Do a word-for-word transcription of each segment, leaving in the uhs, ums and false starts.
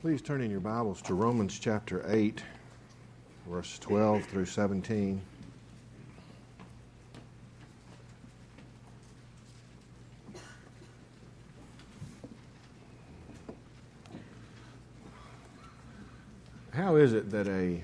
Please turn in your Bibles to Romans chapter eight, verse twelve through seventeen. How is it that a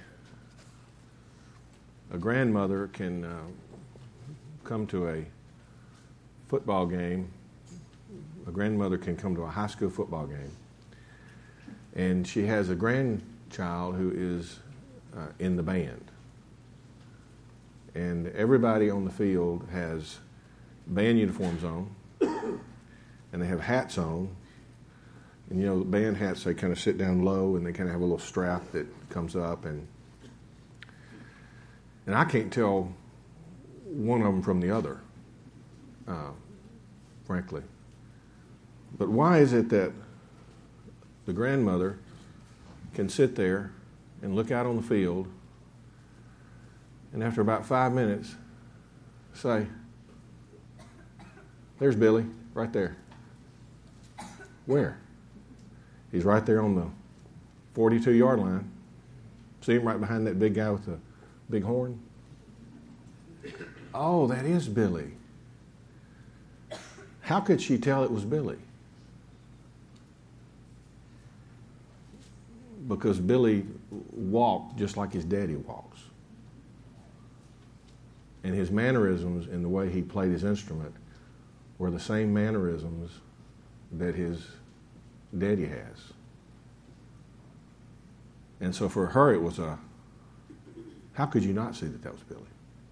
a grandmother can uh, come to a football game, a grandmother can come to a high school football game, and she has a grandchild who is uh, in the band. And everybody on the field has band uniforms on, and they have hats on. And you know, the band hats, they kind of sit down low, and they kind of have a little strap that comes up. And and I can't tell one of them from the other, uh, frankly. But why is it that the grandmother can sit there and look out on the field, and after about five minutes say, "There's Billy, right there." Where? He's right there on the forty-two-yard line. See him right behind that big guy with the big horn? Oh, that is Billy. How could she tell it was Billy? Because Billy walked just like his daddy walks. And his mannerisms and the way he played his instrument were the same mannerisms that his daddy has. And so for her it was a, how could you not see that that was Billy?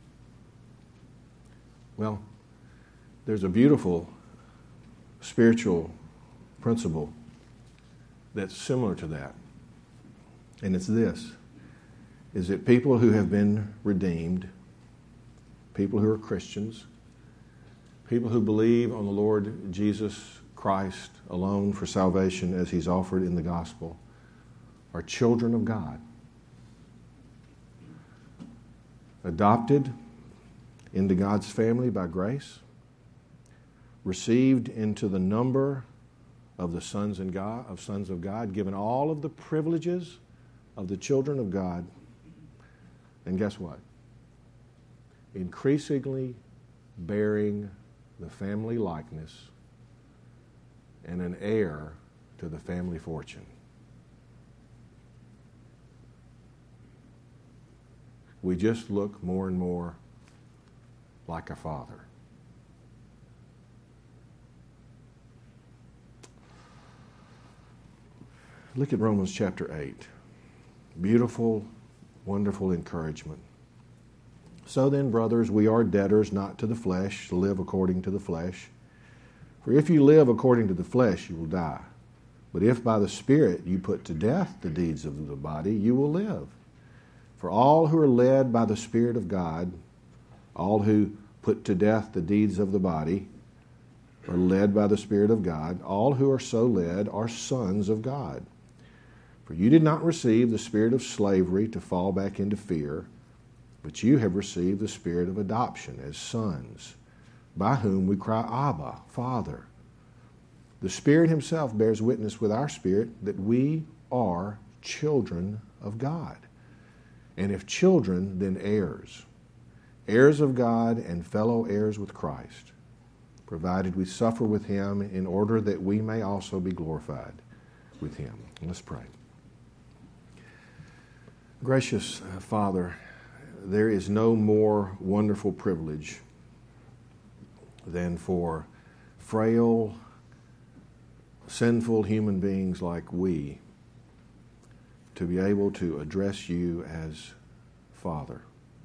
Well, there's a beautiful spiritual principle that's similar to that. And it's this, is that people who have been redeemed, people who are Christians, people who believe on the Lord Jesus Christ alone for salvation as He's offered in the gospel, are children of God. Adopted into God's family by grace, received into the number of the sons and God, of sons of God, given all of the privileges of the children of God. And guess what? Increasingly bearing the family likeness and an heir to the family fortune. We just look more and more like our Father. Look at Romans chapter eight. Beautiful, wonderful encouragement. So then, brothers, we are debtors not to the flesh, to live according to the flesh. For if you live according to the flesh, you will die. But if by the Spirit you put to death the deeds of the body, you will live. For all who are led by the Spirit of God, all who put to death the deeds of the body, are led by the Spirit of God. All who are so led are sons of God. For you did not receive the spirit of slavery to fall back into fear, but you have received the spirit of adoption as sons, by whom we cry, Abba, Father. The Spirit Himself bears witness with our spirit that we are children of God. And if children, then heirs, heirs of God and fellow heirs with Christ, provided we suffer with Him in order that we may also be glorified with Him. Let's pray. Gracious Father, there is no more wonderful privilege than for frail, sinful human beings like we to be able to address You as Father.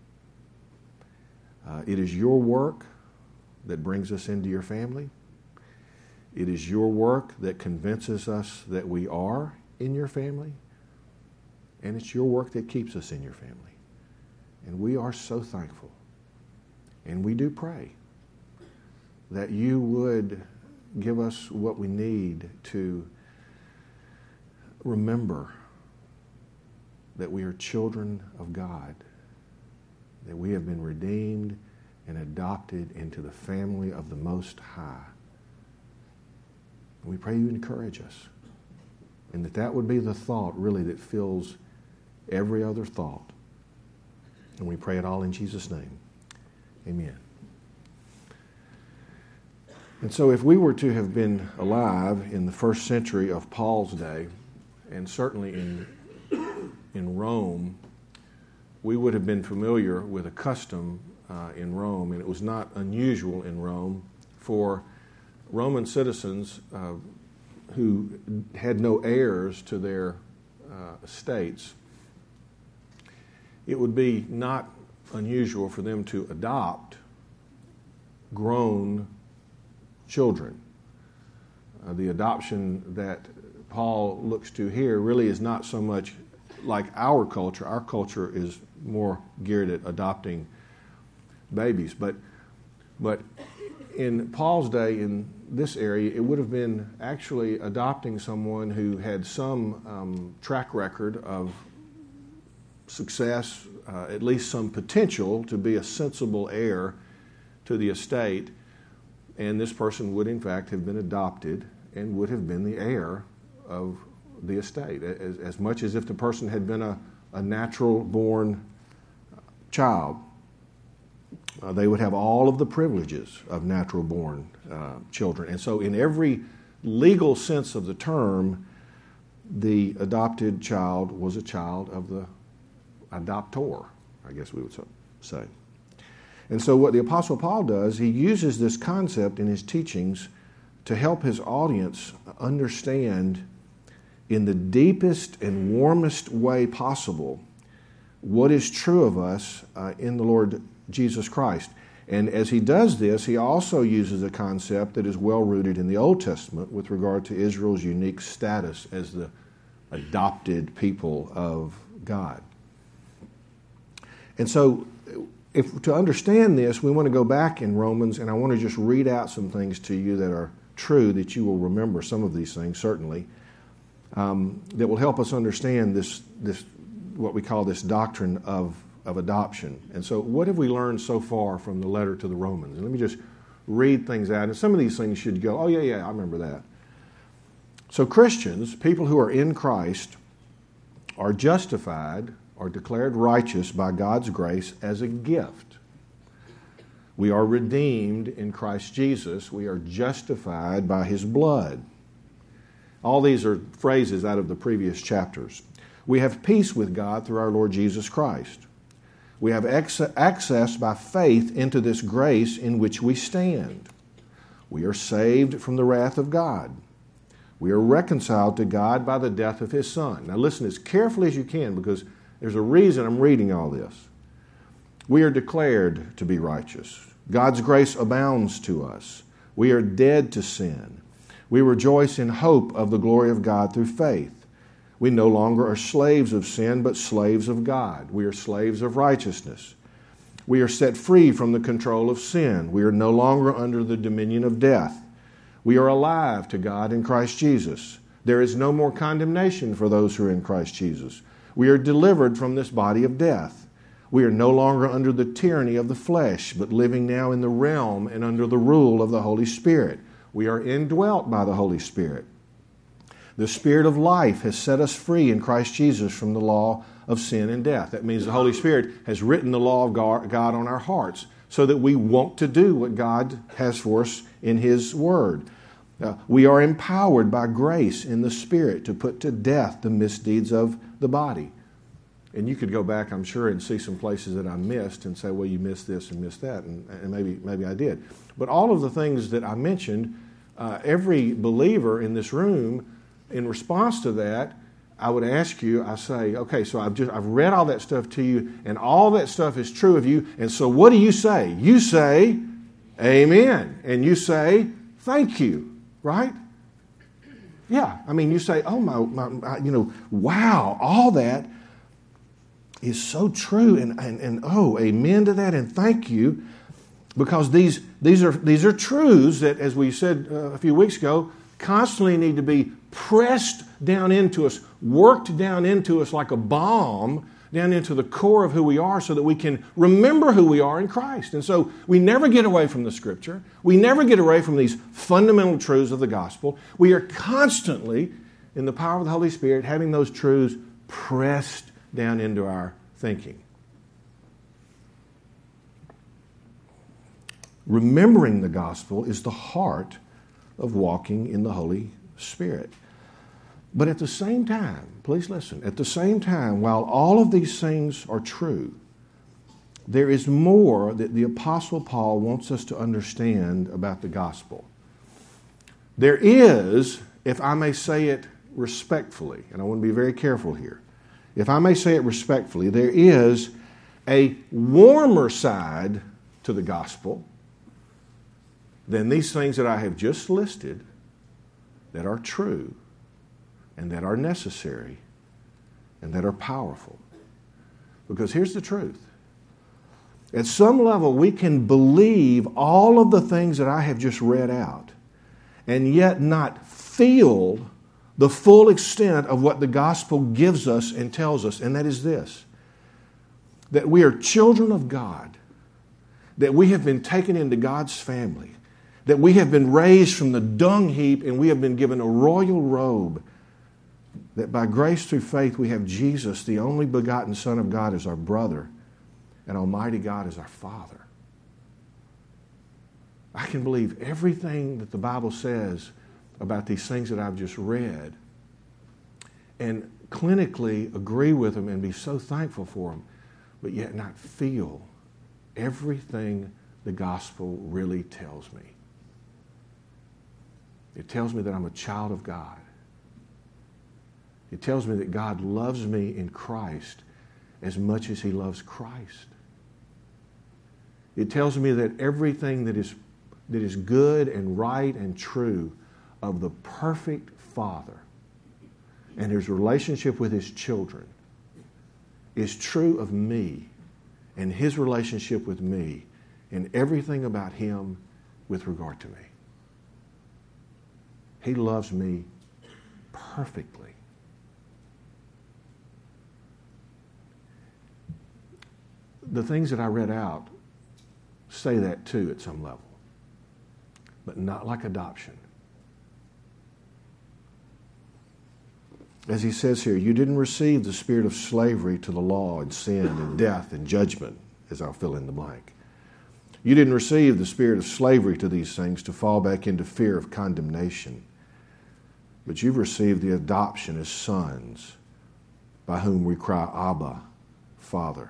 Uh, it is Your work that brings us into Your family. It is Your work that convinces us that we are in Your family. And it's Your work that keeps us in Your family. And we are so thankful. And we do pray that You would give us what we need to remember that we are children of God, that we have been redeemed and adopted into the family of the Most High. We pray You encourage us And that that would be the thought, really, that fills every other thought. And we pray it all in Jesus' name. Amen. And so if we were to have been alive in the first century of Paul's day, and certainly in, in Rome, we would have been familiar with a custom uh, in Rome, and it was not unusual in Rome for Roman citizens uh, who had no heirs to their uh, estates. It would be not unusual for them to adopt grown children. Uh, the adoption that Paul looks to here really is not so much like our culture. Our culture is more geared at adopting babies. But, but in Paul's day, in this area, it would have been actually adopting someone who had some um, track record of success, uh, at least some potential to be a sensible heir to the estate. And this person would, in fact, have been adopted and would have been the heir of the estate, as, as much as if the person had been a, a natural-born child. Uh, they would have all of the privileges of natural-born uh, children. And so in every legal sense of the term, the adopted child was a child of the adoptor, I guess we would say. And so what the Apostle Paul does, he uses this concept in his teachings to help his audience understand in the deepest and warmest way possible what is true of us uh, in the Lord Jesus Christ. And as he does this, he also uses a concept that is well rooted in the Old Testament with regard to Israel's unique status as the adopted people of God. And so if to understand this, we want to go back in Romans, and I want to just read out some things to you that are true, that you will remember some of these things, certainly, um, that will help us understand this, this what we call this doctrine of, of adoption. And so what have we learned so far from the letter to the Romans? And let me just read things out. And some of these things should go, oh, yeah, yeah, I remember that. So Christians, people who are in Christ, are justified are declared righteous by God's grace as a gift. We are redeemed in Christ Jesus. We are justified by His blood. All these are phrases out of the previous chapters. We have peace with God through our Lord Jesus Christ. We have access by faith into this grace in which we stand. We are saved from the wrath of God. We are reconciled to God by the death of His Son. Now listen as carefully as you can, because there's a reason I'm reading all this. We are declared to be righteous. God's grace abounds to us. We are dead to sin. We rejoice in hope of the glory of God through faith. We no longer are slaves of sin, but slaves of God. We are slaves of righteousness. We are set free from the control of sin. We are no longer under the dominion of death. We are alive to God in Christ Jesus. There is no more condemnation for those who are in Christ Jesus. We are delivered from this body of death. We are no longer under the tyranny of the flesh, but living now in the realm and under the rule of the Holy Spirit. We are indwelt by the Holy Spirit. The Spirit of life has set us free in Christ Jesus from the law of sin and death. That means the Holy Spirit has written the law of God on our hearts so that we want to do what God has for us in His Word. Uh, we are empowered by grace in the Spirit to put to death the misdeeds of the body. And you could go back, I'm sure, and see some places that I missed and say, well, you missed this and missed that, and, and maybe maybe I did. But all of the things that I mentioned, uh, every believer in this room, in response to that, I would ask you, I say, okay, so I've just I've read all that stuff to you, and all that stuff is true of you, and so what do you say? You say, amen, and you say, thank you. Right? Yeah. I mean, you say, oh, my, my, you know, wow, all that is so true. And, and, and oh, amen to that. And thank you. Because these, these, are, these are truths that, as we said uh, a few weeks ago, constantly need to be pressed down into us, worked down into us like a bomb, down into the core of who we are so that we can remember who we are in Christ. And so we never get away from the Scripture. We never get away from these fundamental truths of the gospel. We are constantly in the power of the Holy Spirit, having those truths pressed down into our thinking. Remembering the gospel is the heart of walking in the Holy Spirit. But at the same time, please listen, at the same time, while all of these things are true, there is more that the Apostle Paul wants us to understand about the gospel. There is, if I may say it respectfully, and I want to be very careful here, if I may say it respectfully, there is a warmer side to the gospel than these things that I have just listed that are true and that are necessary and that are powerful. Because here's the truth. At some level, we can believe all of the things that I have just read out and yet not feel the full extent of what the gospel gives us and tells us, and that is this, that we are children of God, that we have been taken into God's family, that we have been raised from the dung heap and we have been given a royal robe, that by grace through faith we have Jesus, the only begotten Son of God, as our brother, and Almighty God as our Father. I can believe everything that the Bible says about these things that I've just read and clinically agree with them and be so thankful for them, but yet not feel everything the gospel really tells me. It tells me that I'm a child of God. It tells me that God loves me in Christ as much as He loves Christ. It tells me that everything that is, that is good and right and true of the perfect Father and His relationship with His children is true of me and His relationship with me and everything about Him with regard to me. He loves me perfectly. The things that I read out say that too at some level, but not like adoption. As he says here, you didn't receive the spirit of slavery to the law and sin and death and judgment, as I'll fill in the blank. You didn't receive the spirit of slavery to these things to fall back into fear of condemnation, but you've received the adoption as sons, by whom we cry, Abba, Father.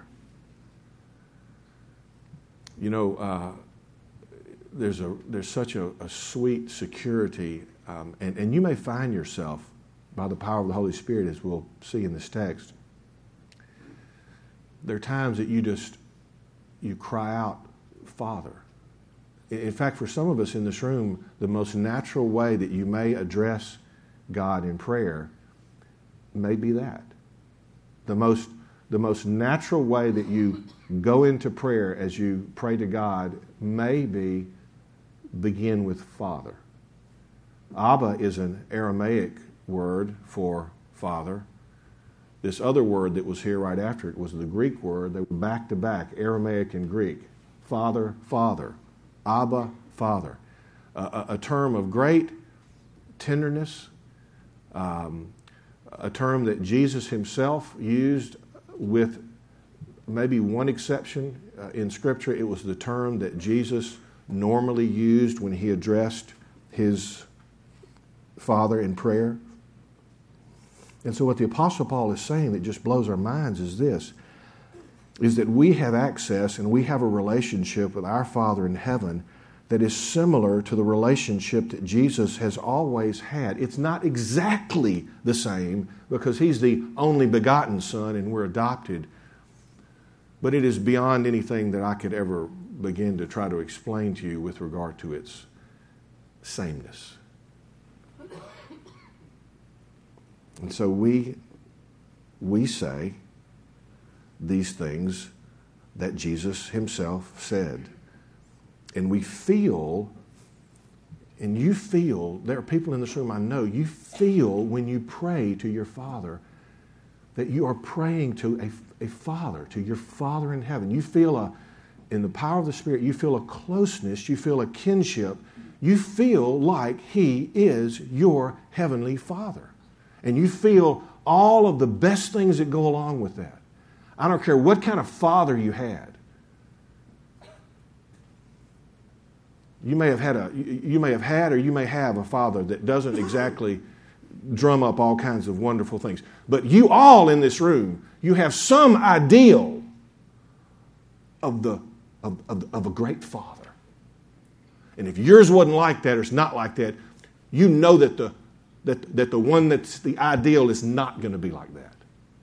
You know, uh, there's a there's such a, a sweet security, um, and, and you may find yourself, by the power of the Holy Spirit, as we'll see in this text, there are times that you just, you cry out, Father. In fact, for some of us in this room, the most natural way that you may address God in prayer may be that. The most The most natural way that you go into prayer as you pray to God may be begin with Father. Abba is an Aramaic word for Father. This other word that was here right after it was the Greek word. They were back to back, Aramaic and Greek. Father, Father. Abba, Father. Uh, a, a term of great tenderness, um, a term that Jesus Himself used, with maybe one exception uh, in Scripture. It was the term that Jesus normally used when He addressed His Father in prayer. And so what the Apostle Paul is saying that just blows our minds is this, is that we have access and we have a relationship with our Father in heaven that is similar to the relationship that Jesus has always had. It's not exactly the same because He's the only begotten Son and we're adopted, but it is beyond anything that I could ever begin to try to explain to you with regard to its sameness. And so we, we say these things that Jesus Himself said. And we feel, and you feel, there are people in this room I know, you feel when you pray to your Father that you are praying to a, a Father, to your Father in heaven. You feel, a, in the power of the Spirit, you feel a closeness, you feel a kinship. You feel like He is your heavenly Father. And you feel all of the best things that go along with that. I don't care what kind of father you had. You may have had a you may have had or you may have a father that doesn't exactly drum up all kinds of wonderful things. But you all in this room, you have some ideal of the of, of, of a great father. And if yours wasn't like that or it's not like that, you know that the that, that the one that's the ideal is not going to be like that.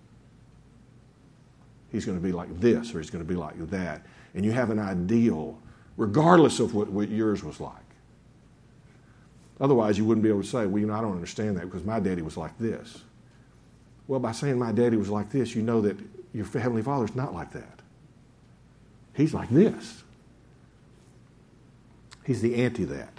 He's going to be like this or he's going to be like that. And you have an ideal regardless of what, what yours was like. Otherwise, you wouldn't be able to say, well, you know, I don't understand that because my daddy was like this. Well, by saying my daddy was like this, you know that your Heavenly Father's not like that. He's like this. He's the anti-that.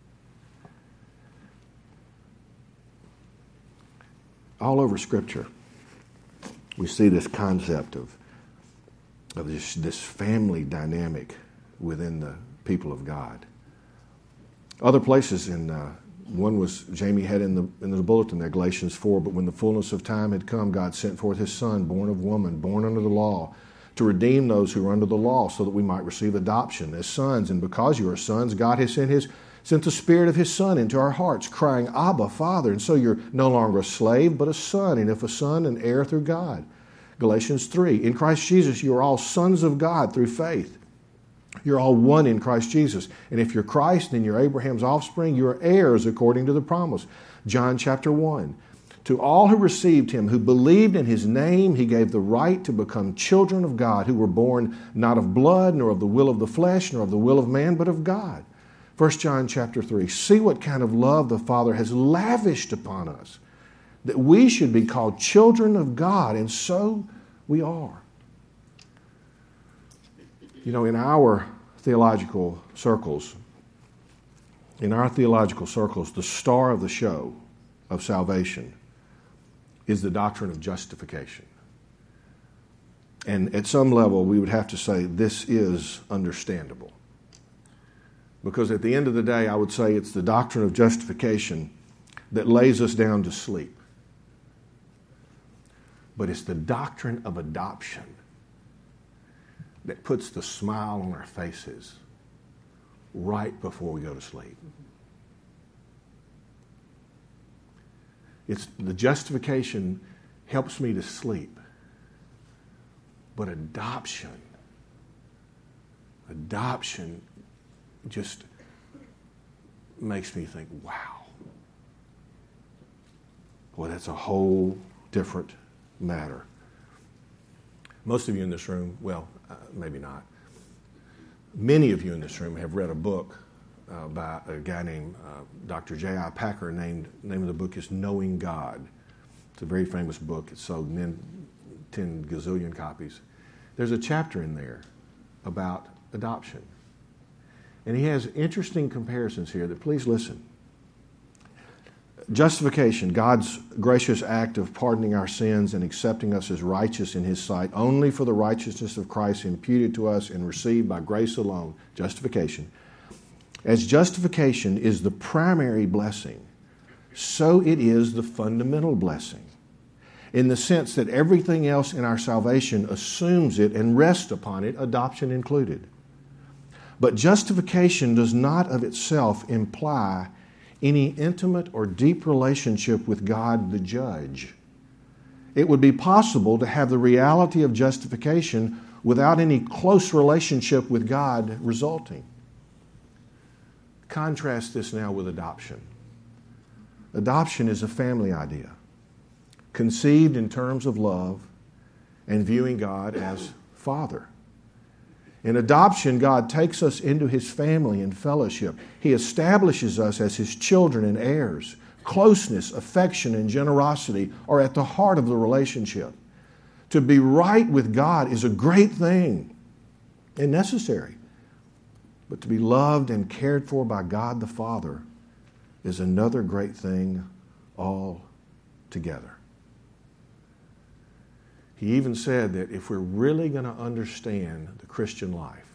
All over Scripture, we see this concept of, of this, this family dynamic within the people of God. Other places in uh, one was Jamie had in the in the bulletin there, Galatians four. But when the fullness of time had come, God sent forth His Son, born of woman, born under the law, to redeem those who are under the law, so that we might receive adoption as sons. And because you are sons, God has sent His sent the Spirit of His Son into our hearts, crying, Abba, Father. And so you're no longer a slave, but a son, and if a son, an heir through God. Galatians three. In Christ Jesus, you are all sons of God through faith. You're all one in Christ Jesus. And if you're Christ and you're Abraham's offspring, you are heirs according to the promise. John chapter one. To all who received Him, who believed in His name, He gave the right to become children of God, who were born not of blood, nor of the will of the flesh, nor of the will of man, but of God. First John chapter three. See what kind of love the Father has lavished upon us, that we should be called children of God, and so we are. You know, in our theological circles, in our theological circles, the star of the show of salvation is the doctrine of justification. And at some level, we would have to say this is understandable. Because at the end of the day, I would say it's the doctrine of justification that lays us down to sleep. But it's the doctrine of adoption that puts the smile on our faces right before we go to sleep. It's the justification helps me to sleep. But adoption, adoption just makes me think, wow. Well, that's a whole different matter. Most of you in this room, well, uh, maybe not. Many of you in this room have read a book uh, by a guy named uh, Doctor J I Packer. Named the name of the book is Knowing God. It's a very famous book. It's sold in ten gazillion copies. There's a chapter in there about adoption. And he has interesting comparisons here that please listen. Justification, God's gracious act of pardoning our sins and accepting us as righteous in His sight, only for the righteousness of Christ imputed to us and received by grace alone. Justification. As justification is the primary blessing, so it is the fundamental blessing, in the sense that everything else in our salvation assumes it and rests upon it, adoption included. But justification does not of itself imply any intimate or deep relationship with God the judge. It would be possible to have the reality of justification without any close relationship with God resulting. Contrast this now with adoption. Adoption is a family idea, conceived in terms of love and viewing God as Father. In adoption, God takes us into His family and fellowship. He establishes us as His children and heirs. Closeness, affection, and generosity are at the heart of the relationship. To be right with God is a great thing and necessary. But to be loved and cared for by God the Father is another great thing altogether. He even said that if we're really going to understand the Christian life,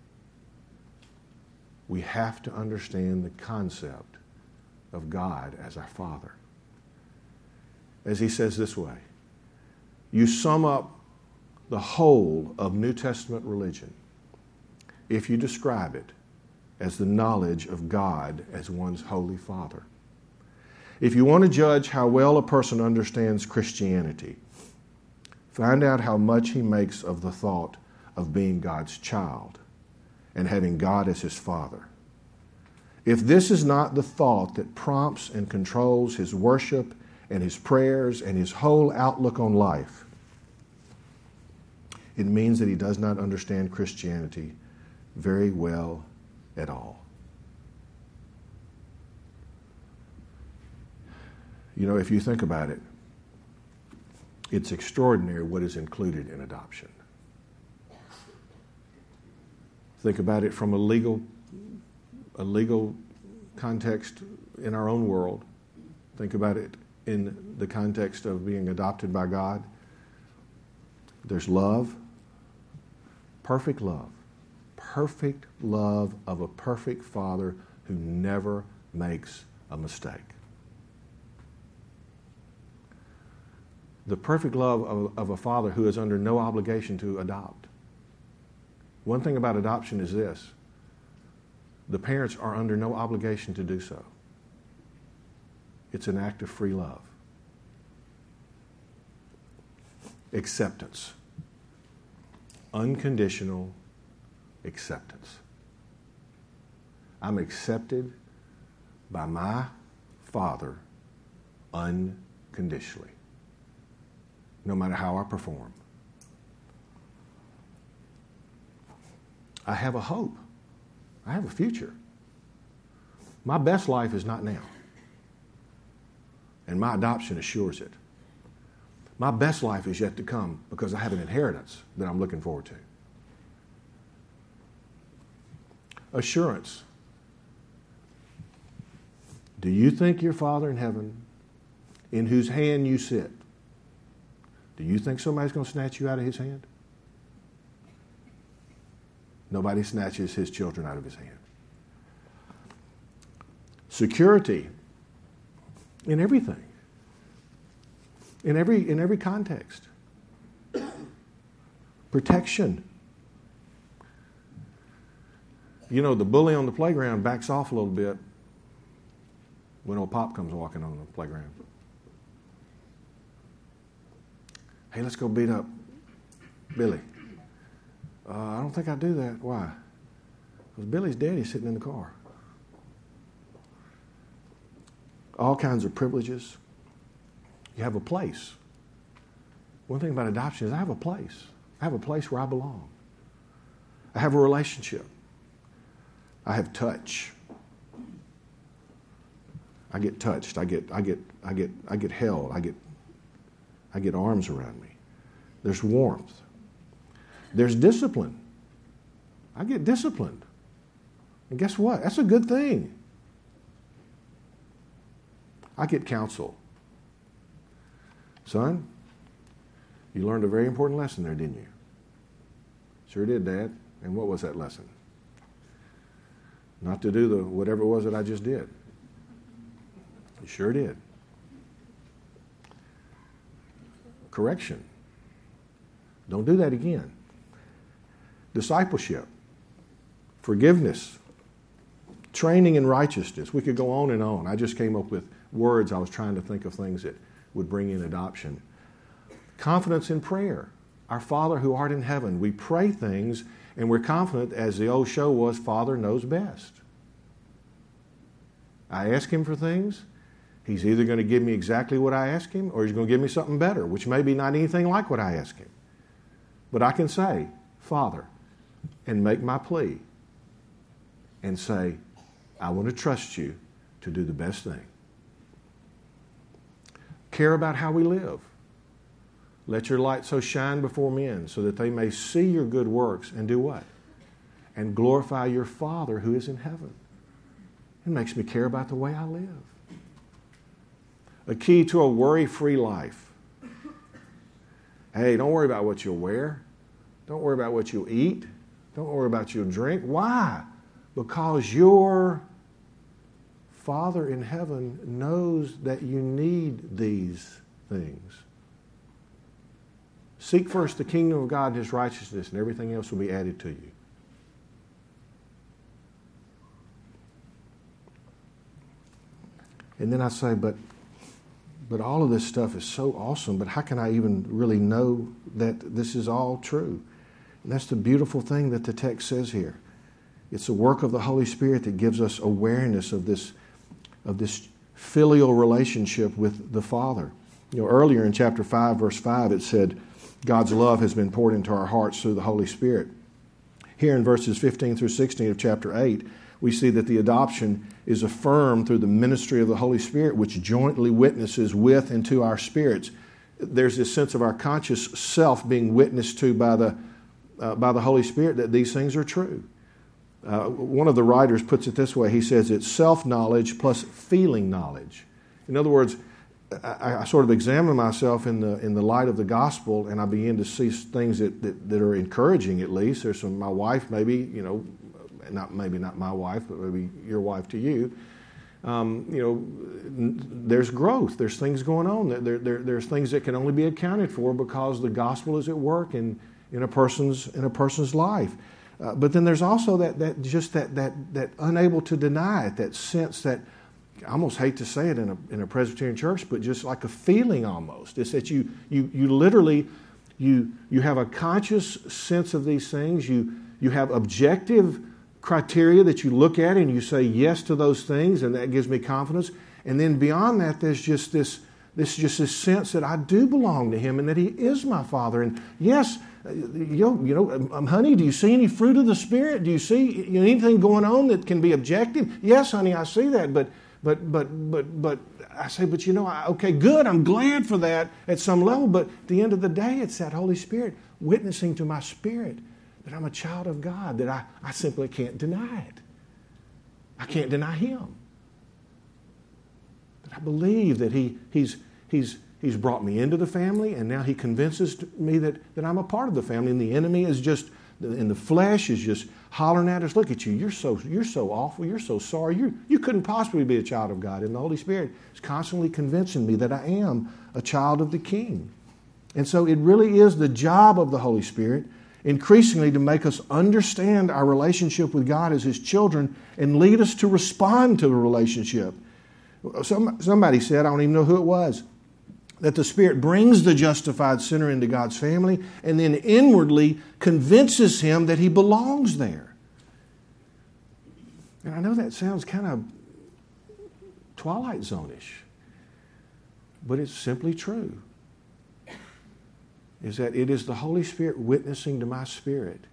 we have to understand the concept of God as our Father. as he says this way. You sum up the whole of New Testament religion if you describe it as the knowledge of God as one's Holy Father. If you want to judge how well a person understands Christianity, find out how much he makes of the thought of being God's child and having God as his Father. If this is not the thought that prompts and controls his worship and his prayers and his whole outlook on life, it means that he does not understand Christianity very well at all. You know, if you think about it, it's extraordinary what is included in adoption. Think about it from a legal, a legal context in our own world. Think about it in the context of being adopted by God. There's love, perfect love, perfect love of a perfect Father who never makes a mistake. The perfect love of, of a Father who is under no obligation to adopt. One thing about adoption is this: the parents are under no obligation to do so. It's an act of free love. Acceptance. Unconditional acceptance. I'm accepted by my Father unconditionally, no matter how I perform. I have a hope. I have a future. My best life is not now, and my adoption assures it. My best life is yet to come because I have an inheritance that I'm looking forward to. Assurance. Do you think your Father in heaven, in whose hand you sit, do you think somebody's going to snatch you out of his hand? Nobody snatches his children out of his hand. Security in everything. In every, in every context. Protection. You know, the bully on the playground backs off a little bit when old Pop comes walking on the playground. Hey, let's go beat up Billy. Uh, I don't think I'd do that. Why? Because Billy's daddy's sitting in the car. All kinds of privileges. You have a place. One thing about adoption is I have a place. I have a place where I belong. I have a relationship. I have touch. I get touched. I get, I get, I get, I get held. I get, I get arms around me. There's warmth. There's discipline. I get disciplined. And guess what? That's a good thing. I get counsel. Son, you learned a very important lesson there, didn't you? Sure did, Dad. And what was that lesson? Not to do the whatever it was that I just did. You sure did. Correction. Don't do that again. Discipleship. Forgiveness. Training in righteousness. We could go on and on. I just came up with words. I was trying to think of things that would bring in adoption. Confidence in prayer. Our Father who art in heaven. We pray things and we're confident, as the old show was, Father knows best. I ask him for things. He's either going to give me exactly what I ask him or he's going to give me something better, which may be not anything like what I ask him. But I can say, Father, and make my plea and say, I want to trust you to do the best thing. Care about how we live. Let your light so shine before men so that they may see your good works and do what? And glorify your Father who is in heaven. It makes me care about the way I live. A key to a worry-free life. Hey, don't worry about what you'll wear. Don't worry about what you'll eat. Don't worry about what you'll drink. Why? Because your Father in heaven knows that you need these things. Seek first the kingdom of God and His righteousness, and everything else will be added to you. And then I say, but but all of this stuff is so awesome, but how can I even really know that this is all true? And that's the beautiful thing that the text says here. It's the work of the Holy Spirit that gives us awareness of this, of this filial relationship with the Father. You know, earlier in chapter five, verse five, it said, God's love has been poured into our hearts through the Holy Spirit. Here in verses fifteen through sixteen of chapter eight, we see that the adoption is affirmed through the ministry of the Holy Spirit, which jointly witnesses with and to our spirits. There's this sense of our conscious self being witnessed to by the, uh, by the Holy Spirit that these things are true. Uh, one of the writers puts it this way. He says it's self-knowledge plus feeling knowledge. In other words, I, I sort of examine myself in the in the light of the gospel, and I begin to see things that, that, that are encouraging. At least there's some. My wife, maybe you know, not maybe not my wife, but maybe your wife to you. Um, you know, n- there's growth. There's things going on. There, there, there's things that can only be accounted for because the gospel is at work in in a person's in a person's life. Uh, but then there's also that that just that that that unable to deny it. That sense that. I almost hate to say it in a in a Presbyterian church, but just like a feeling almost. It's that you you you literally you you have a conscious sense of these things. You you have objective criteria that you look at and you say yes to those things, and that gives me confidence. And then beyond that, there's just this this just this sense that I do belong to Him and that He is my Father. And yes, you know, you know, um, honey, do you see any fruit of the Spirit? Do you see you know, anything going on that can be objective? Yes, honey, I see that, but. But but but but I say, but you know, I, okay, good. I'm glad for that at some level. But at the end of the day, it's that Holy Spirit witnessing to my spirit that I'm a child of God. That I, I simply can't deny it. I can't deny Him. That I believe that He He's He's He's brought me into the family, and now He convinces me that that I'm a part of the family. And the enemy is just in the flesh is just hollering at us. Look at you. You're so you're so awful. You're so sorry. You you couldn't possibly be a child of God. And the Holy Spirit is constantly convincing me that I am a child of the King. And so it really is the job of the Holy Spirit increasingly to make us understand our relationship with God as His children and lead us to respond to the relationship. Some, somebody said, I don't even know who it was, that the Spirit brings the justified sinner into God's family and then inwardly convinces him that he belongs there. And I know that sounds kind of Twilight Zone-ish, but it's simply true. Is that it is the Holy Spirit witnessing to my spirit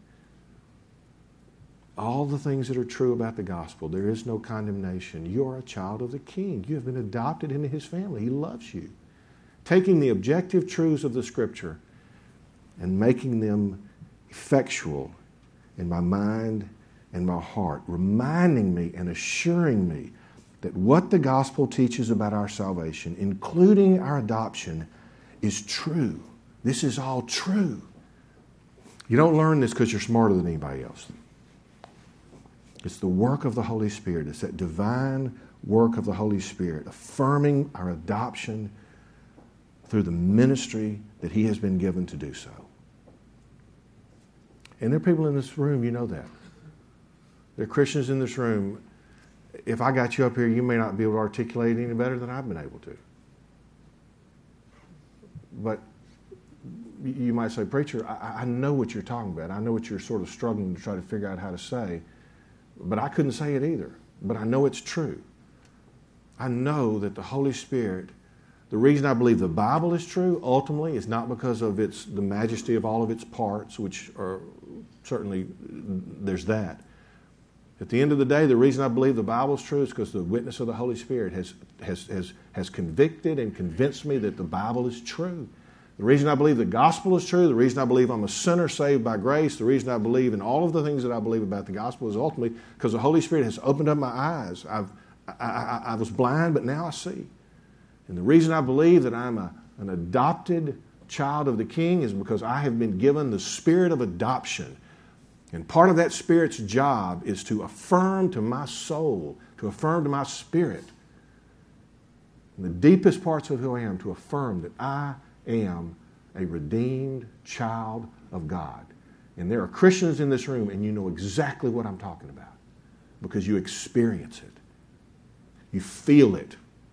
all the things that are true about the gospel. There is no condemnation. You are a child of the King. You have been adopted into His family. He loves you. Taking the objective truths of the Scripture and making them effectual in my mind and my heart, reminding me and assuring me that what the gospel teaches about our salvation, including our adoption, is true. This is all true. You don't learn this because you're smarter than anybody else. It's the work of the Holy Spirit. It's that divine work of the Holy Spirit, affirming our adoption through the ministry that He has been given to do so. And there are people in this room, you know that. There are Christians in this room. If I got you up here, you may not be able to articulate it any better than I've been able to. But you might say, preacher, I, I know what you're talking about. I know what you're sort of struggling to try to figure out how to say. But I couldn't say it either. But I know it's true. I know that the Holy Spirit, the reason I believe the Bible is true, ultimately, is not because of its the majesty of all of its parts, which are certainly, there's that. At the end of the day, the reason I believe the Bible is true is because the witness of the Holy Spirit has, has, has, has convicted and convinced me that the Bible is true. The reason I believe the gospel is true, the reason I believe I'm a sinner saved by grace, the reason I believe in all of the things that I believe about the gospel is ultimately because the Holy Spirit has opened up my eyes. I've, I, I, I was blind, but now I see. And the reason I believe that I'm a, an adopted child of the King is because I have been given the spirit of adoption. And part of that Spirit's job is to affirm to my soul, to affirm to my spirit in the deepest parts of who I am, to affirm that I am a redeemed child of God. And there are Christians in this room, and you know exactly what I'm talking about because you experience it. You feel it.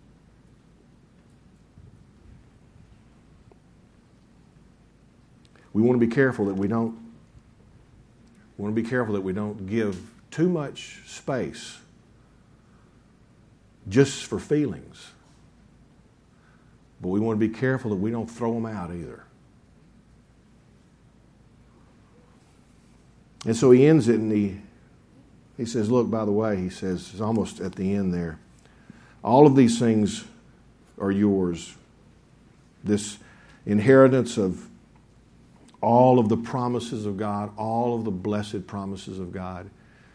We want to be careful that we don't we want to be careful that we don't give too much space just for feelings. But we want to be careful that we don't throw them out either. And so he ends it and he, he says, look, by the way, he says, it's almost at the end there, all of these things are yours. This inheritance of all of the promises of God, all of the blessed promises of God.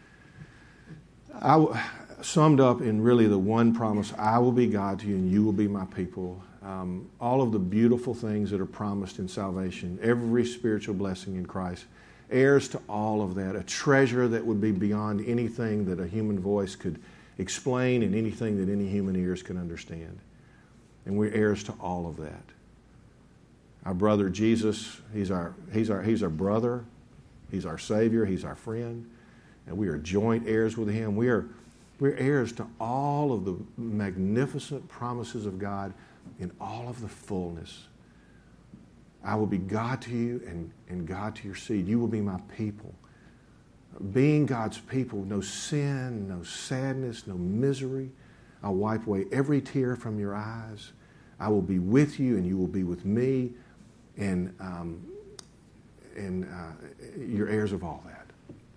I summed up in really the one promise, I will be God to you and you will be my people. Um, all of the beautiful things that are promised in salvation, every spiritual blessing in Christ, heirs to all of that, a treasure that would be beyond anything that a human voice could explain and anything that any human ears can understand. And we're heirs to all of that. Our brother Jesus, he's our, he's our, he's our brother, he's our Savior, he's our friend, and we are joint heirs with him. We are, we're heirs to all of the magnificent promises of God in all of the fullness. I will be God to you and, and God to your seed. You will be my people. Being God's people, no sin, no sadness, no misery. I'll wipe away every tear from your eyes. I will be with you and you will be with me. And, um, and uh, you're heirs of all that.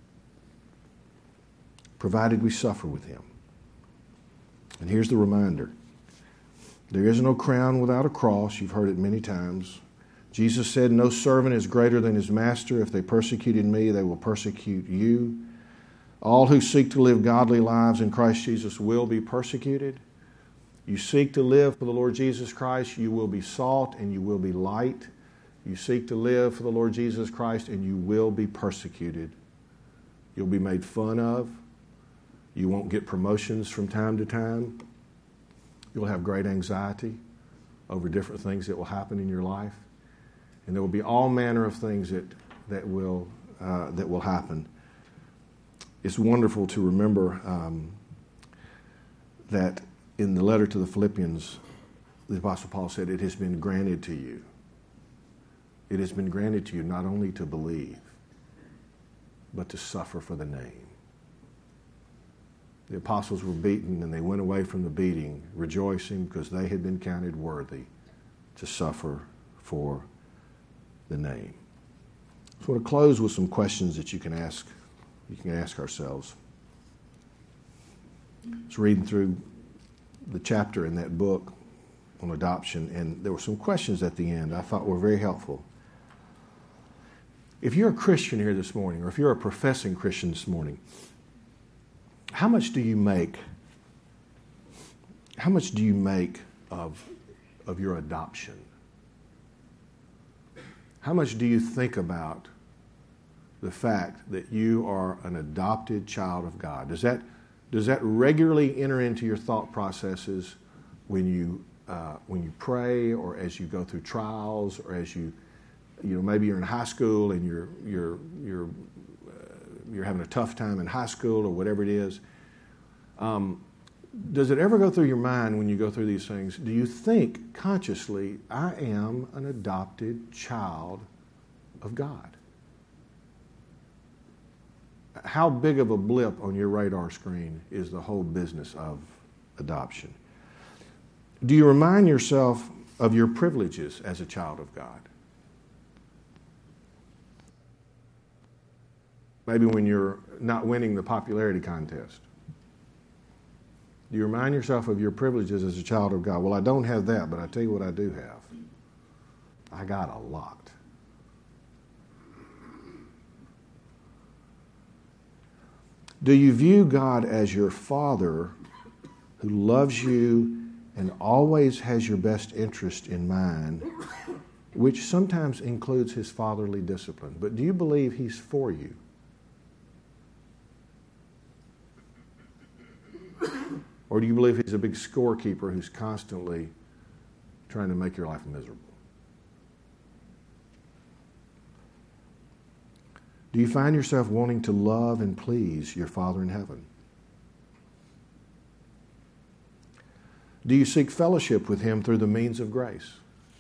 Provided we suffer with him. And here's the reminder. There is no crown without a cross. You've heard it many times. Jesus said, no servant is greater than his master. If they persecuted me, they will persecute you. All who seek to live godly lives in Christ Jesus will be persecuted. You seek to live for the Lord Jesus Christ, you will be salt and you will be light. You seek to live for the Lord Jesus Christ and you will be persecuted. You'll be made fun of. You won't get promotions from time to time. You'll have great anxiety over different things that will happen in your life. And there will be all manner of things that, that, will, uh, that will happen. It's wonderful to remember um, that in the letter to the Philippians, the Apostle Paul said, it has been granted to you. It has been granted to you not only to believe, but to suffer for the name. The apostles were beaten and they went away from the beating rejoicing because they had been counted worthy to suffer for the name. So I want to close with some questions that you can ask, you can ask ourselves. I was reading through the chapter in that book on adoption, and there were some questions at the end I thought were very helpful. If you're a Christian here this morning, or if you're a professing Christian this morning, how much do you make? How much do you make of, of your adoption? How much do you think about the fact that you are an adopted child of God? Does that does that regularly enter into your thought processes when you uh, when you pray, or as you go through trials, or as you you know maybe you're in high school and you're you're you're uh, you're having a tough time in high school or whatever it is? Um, does it ever go through your mind when you go through these things? Do you think consciously, I am an adopted child of God? How big of a blip on your radar screen is the whole business of adoption? Do you remind yourself of your privileges as a child of God? Maybe when you're not winning the popularity contest. Do you remind yourself of your privileges as a child of God? Well, I don't have that, but I tell you what I do have. I got a lot. Do you view God as your Father who loves you and always has your best interest in mind, which sometimes includes his fatherly discipline? But do you believe he's for you? Or do you believe he's a big scorekeeper who's constantly trying to make your life miserable? Do you find yourself wanting to love and please your Father in heaven? Do you seek fellowship with him through the means of grace?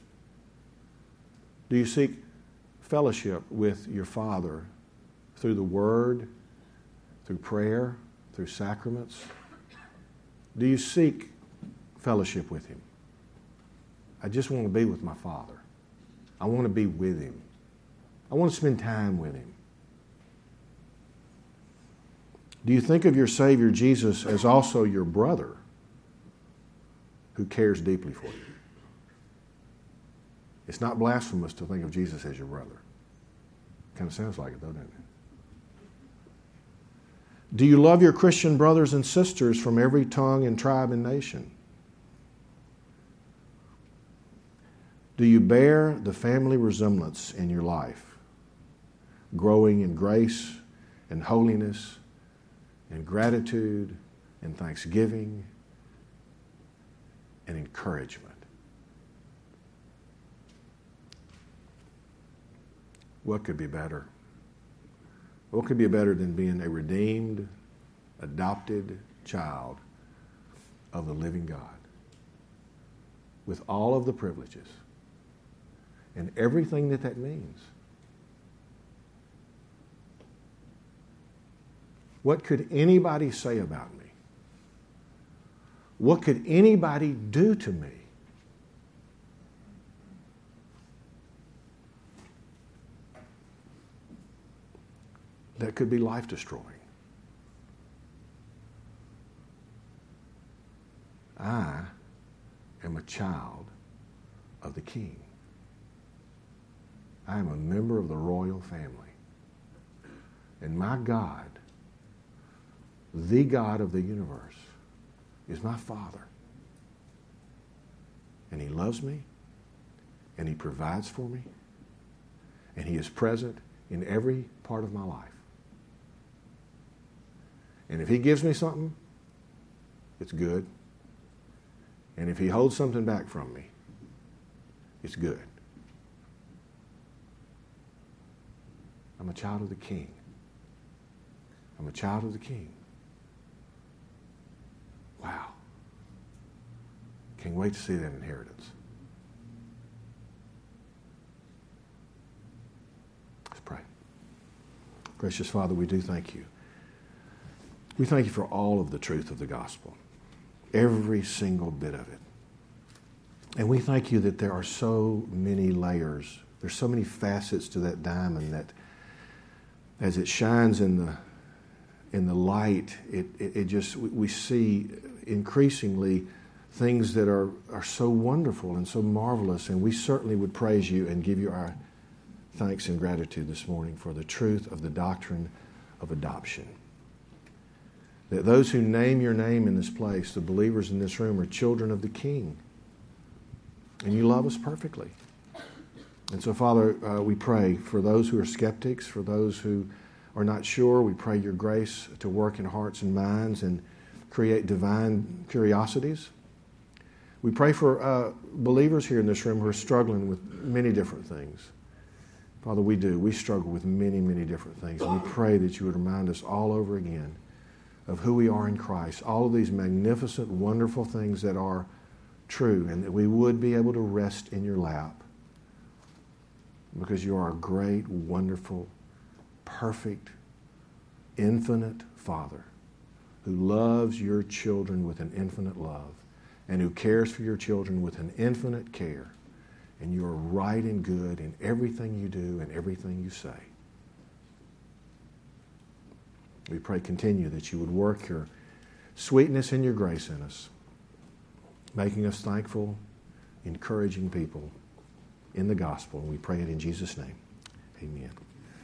Do you seek fellowship with your Father through the Word, through prayer, through sacraments? Do you seek fellowship with him? I just want to be with my Father. I want to be with him. I want to spend time with him. Do you think of your Savior Jesus as also your brother who cares deeply for you? It's not blasphemous to think of Jesus as your brother. Kind of sounds like it, though, doesn't it? Do you love your Christian brothers and sisters from every tongue and tribe and nation? Do you bear the family resemblance in your life, growing in grace and holiness and gratitude and thanksgiving and encouragement? What could be better? What could be better than being a redeemed, adopted child of the living God with all of the privileges and everything that that means? What could anybody say about me? What could anybody do to me? That could be life-destroying. I am a child of the King. I am a member of the royal family. And my God, the God of the universe, is my Father. And he loves me, and he provides for me, and he is present in every part of my life. And if he gives me something, it's good. And if he holds something back from me, it's good. I'm a child of the King. I'm a child of the King. Wow. Can't wait to see that inheritance. Let's pray. Gracious Father, we do thank you. We thank you for all of the truth of the gospel, every single bit of it. And we thank you that there are so many layers, there's so many facets to that diamond that as it shines in the in the light, it, it, it just, we see increasingly things that are, are so wonderful and so marvelous, and we certainly would praise you and give you our thanks and gratitude this morning for the truth of the doctrine of adoption. That those who name your name in this place, the believers in this room, are children of the King. And you love us perfectly. And so, Father, uh, we pray for those who are skeptics, for those who are not sure. We pray your grace to work in hearts and minds and create divine curiosities. We pray for uh, believers here in this room who are struggling with many different things. Father, we do. We struggle with many, many different things. And we pray that you would remind us all over again of who we are in Christ, all of these magnificent, wonderful things that are true, and that we would be able to rest in your lap because you are a great, wonderful, perfect, infinite Father who loves your children with an infinite love and who cares for your children with an infinite care. And you are right and good in everything you do and everything you say. We pray continue that you would work your sweetness and your grace in us, making us thankful, encouraging people in the gospel. And we pray it in Jesus' name. Amen.